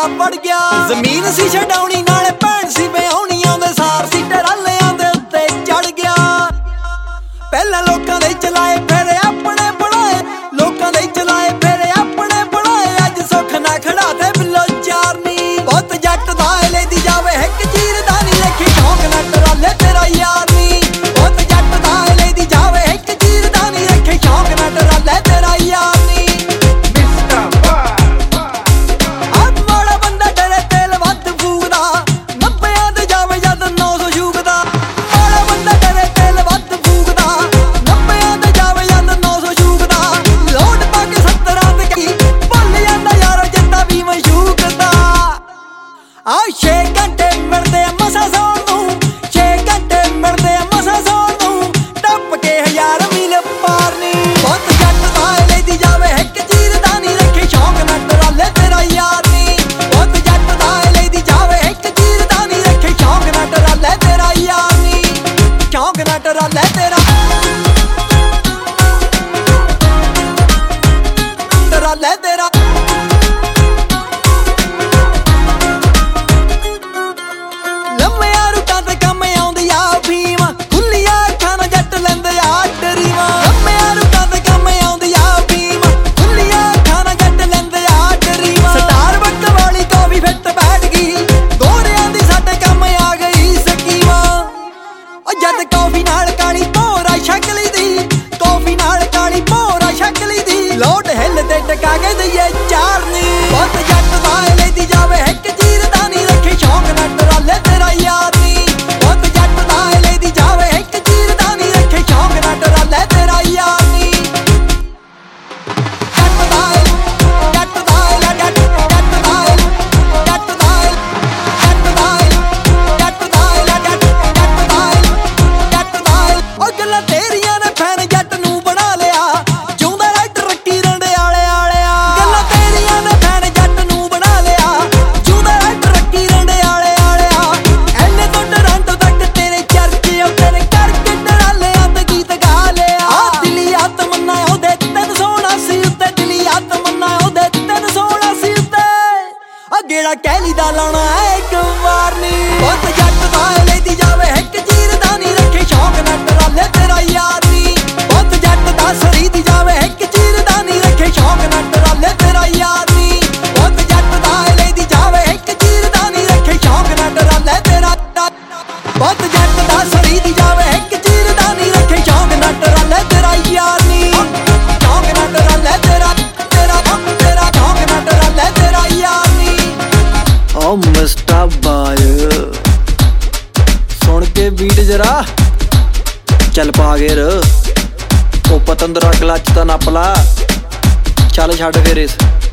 ਵੜ ਗਿਆ। ਜ਼ਮੀਨ ਸੀ ਛਡਾਉਣੀ ਨਾਲੇ ਭੈਣ ਸੀ ਵਿਆਹੁਣੀ, ਆਉਂਦੇ ਸਾਰ ਸੀ ਟਰਾਲਿਆਂ ਦੇ ਉੱਤੇ ਚੜ ਗਿਆ। ਪਹਿਲਾਂ ਲੋਕਾਂ ਦੇ ਚਲਾਏ ਫਿਰ ਆਪਣੇ ਬਣਾਏ, ਲੋਕਾਂ ਦੇ ਚਲਾਏ ਫਿਰ ਆਪਣੇ ਬਣਾਏ। ਅੱਜ ਸੁੱਖ ਨਾ ਖੜਾ ਤੇ ਬਿੱਲੋ ਚਾਰਨੀ, ਬਹੁਤ ਜੱਟ ਦਾ ਲੈਂਦੀ ਜਾਵੇ ਇੱਕ ਚੀਰ ਦਾ ਨੀ ਲੇਖੀ ਸ਼ੌਕ ਨਾ ਟਰਾਲੇ ਤੇਰਾ ਯਾਰ ਨੀ। ਬਹੁਤ ਜੱਟ ਦਾ ਲੈਂਦੀ ਜਾਵੇ ਇੱਕ ਚੀਰ ਦਾ ਨੀ ਲੇਖੀ ਸ਼ੌਕ ਨਾ ਟਰਾਲੇ ਤੇਰਾ ਯਾਰ ਨੀ। ਮਾੜਾ ਬੰਦਾ ਡਰੇ ਤੇਲ ਵੱਧ ਫੂਕਦਾ, 90 ਤੇ ਜਾਵੇ ਜਦ 900 ਝੂਕਦਾ। ਮਾੜਾ ਬੰਦਾ ਡਰੇ ਤੇਲ ਵੱਧ ਫੂਕਦਾ, 90 ਤੇ ਜਾਵੇ ਜਦ 900 ਝੂਕਦਾ। ਲੋਟ ਪਾ ਕੇ 70 ਤੇ ਕੀ ਭੁੱਲ ਜਾਂਦਾ ਯਾਰੋ ਜਿੱਦਾਂ ਵੀ ਮਸ਼ੂਕਦਾ। 6 ਘੰਟੇ ਮਿਲਦੇ ਆ ਮਸਾਂ ਸੌਣ ਨੂੰ, 6 ਘੰਟੇ ਮਿਲਦੇ ਆ ਮਸਾਂ ਸੌਣ ਨੂੰ। ਟੱਪ ਕੇ 1000 ਮੀਲ ਪਾਰ ਨੀ, ਬਹੁਤ ਜੱਟ ਦਾ ਲੈਂਦੀ ਜਾਵੇ ਇੱਕ ਚੀਰ ਦਾ ਨੀ ਰੱਖੇ ਸ਼ੌਕ ਨਾ ਟਰਾਲੇ ਤੇਰਾ ਯਾਰ ਨੀ। ਬਹੁਤ ਜੱਟ ਦਾ ਲੈਂਦੀ ਜਾਵੇ ਇੱਕ ਚੀਰ ਦਾ ਨੀ ਰੱਖੇ ਸ਼ੌਕ ਨਾ ਟਰਾਲੇ ਤੇਰਾ ਯਾਰ ਨੀ। ਸ਼ੌਕ ਨਾ ਟਰਾਲੇ ਤੇਰਾ ਟਰਾਲੇ ਤੇਰਾ। ਲੰਮਿਆਂ ਰੂਟਾਂ ਤੇ ਕੰਮ ਆਉਂਦੀ ਆ ਫੀਮ, ਖੁੱਲੀਆਂ ਅੱਖਾਂ ਨਾਲ ਜੱਟ ਲੈਂਦੇ ਆ ਡਰੀਵਾਂ। ਲੰਮਿਆਂ ਰੂਟਾਂ ਤੇ ਕੰਮ ਆਉਂਦੀ ਆ ਫੀਮ, ਖੁੱਲੀਆਂ ਅੱਖਾਂ ਨਾਲ ਜੱਟ ਲੈਂਦੇ ਆ ਡਰੀਵਾਂ। ਸਟਾਰਬਕ ਵਾਲੀ ਕਾਫੀ ਫਿੱਟ ਬੈਠ ਗਈ, ਗੋਰਿਆਂ ਦੀ ਸਾਡੇ ਕੰਮ ਆ ਗਈ ਸਕੀਮਾਂ। ਉਹ ਜਦ ਕਾਫੀ ਨਾਲ ਕਾਲੀ ਭੋਰਾ ਸ਼ਕਲੀ ਦੀ, ਕਾਫੀ ਨਾਲ ਕਾਲੀ ਭੋਰਾ ਸ਼ਕਲੀ ਦੀ। ਲੋਟ ਹਿੱਲ ਤੇ ਟਕਾ ਕੇ ਦਈਏ ਚਾਰਨੀ, ਬਹੁਤ ਜੱਟ ਦਾ ਲੈਂਦੀ ਜਾਵੇ ਇੱਕ ਚੀਰ ਦਾ ਨੀ ਰੱਖੇ ਸ਼ੌਕ ਨਾ ਟਰਾਲੇ ਤੇਰਾ ਯਾਰ ਨੀ। ਬਹੁਤ ਜੱਟ ਦਾ ਲੈਂਦੀ ਜਾਵੇ ਇੱਕ ਚੀਰ ਦਾ ਨੀ ਰੱਖੇ ਸ਼ੌਕ ਨਾ ਟਰਾਲੇ ਤੇਰਾ ਯਾਰ ਨੀ। ਜੱਟ ਦਾ ਜੱਟ ਦਾ ਜੱਟ ਜੱਟ ਦਾ ਜੱਟ ਦਾ ਜੱਟ ਦਾ ਜੱਟ ਦਾ ਜੱਟ ਦਾ ਜੱਟ ਦਾ। ਉਹ ਗੱਲਾਂ ਤੇਰੀਆਂ ਨੇ ਫੈਨ ਜੱਟ ਨੂੰ ਬਣਾ ਲਿਆ, ਜਿਉਂਦਾ ਰਾਈਡਰ ਰੱਖੀ ਰੰਡੇ ਆਲੇ ਆਲਿਆ। ਗੱਲਾਂ ਤੇਰੀਆਂ ਨੇ ਫੈਨ ਜੱਟ ਨੂੰ ਬਣਾ ਲਿਆ, ਜਿਉਂਦਾ ਰਾਈਡਰ ਰੱਖੀ ਰੰਡੇ ਆਲੇ ਆਲਿਆ। ਐਨੇ ਤੋਂ ਟਰਾਂਟੋ ਤੱਕ ਤੇਰੇ ਚਰਚੇ, ਉਹ ਤੇਰੇ ਕਰਕੇ ਟਰਾਲਿਆਂ ਤੇ ਗੀਤ ਗਾ ਲਿਆ। ਦਿਲੀ ਤਮੰਨਾ ਉਹਦੇ 379 ਉੱਤੇ, ਦਿਲੀ ਤਮੰਨਾ ਉਹਦੇ 379 ਉੱਤੇ। ਗੇੜਾ ਕਹਿਲੀ ਦਾ ਲਾਉਣਾ ਇੱਕ ਵਾਰ ਨੀ, ਬਹੁਤ ਜੱਟ ਦਾ ਲੈਂਦੀ ਜਾਵੇ ਇੱਕ ਚੀਰ ਦਾ ਨੀ ਰੱਖੇ ਸ਼ੌਕ ਨਾ ਟਰਾਲੇ ਤੇਰਾ ਯਾਰ ਨੀ। ਬਹੁਤ ਜੱਟ ਦਾ ਸਰੀ ਦੀ ਜਾਵੇ ਇੱਕ ਚੀਰ ਦਾ ਨੀ ਰੱਖੇ ਸ਼ੌਕ ਨਾ ਟਰਾਲੇ ਤੇਰਾ ਯਾਰ ਨੀ। ਬਹੁਤ ਜੱਟ ਦਾ ਲੈਂਦੀ ਜਾਵੇ ਇੱਕ ਚੀਰ ਦਾ ਨੀ ਰੱਖੇ ਸ਼ੌਕ ਨਾ ਟਰਾਲੇ ਤੇਰਾ। ਬਹੁਤ ਜੱਟ ਦਾ ਸਰੀ ਦੀ ਜਾਵੇ ਇੱਕ ਚੀਰ ਦਾ ਨੀ ਰੱਖੇ ਸ਼ੌਕ ਨਾ ਟਰਾਲੇ ਤੇਰਾ ਯਾਰ ਨੀ। ਸ਼ੌਕ ਨਾ ਟਰਾਲੇ ਤੇਰਾ ਤੇਰਾ ਤੇਰਾ ਸ਼ੌਕ ਨਾ ਟਰਾਲੇ ਤੇਰਾ ਯਾਰ ਨੀ। ਓ ਮਿਸਟਰ ਬਾਏ ਸੁਣ ਕੇ ਬੀਟ ਜਰਾ ਚੱਲ ਪਾ ਗੇਰ। ਉਹ ਪਤੰਦਰਾ ਕਲੱਚ ਤਾਂ ਨੱਪ ਲਾ, ਚੱਲ ਛੱਡ ਫਿਰ ਇਸ।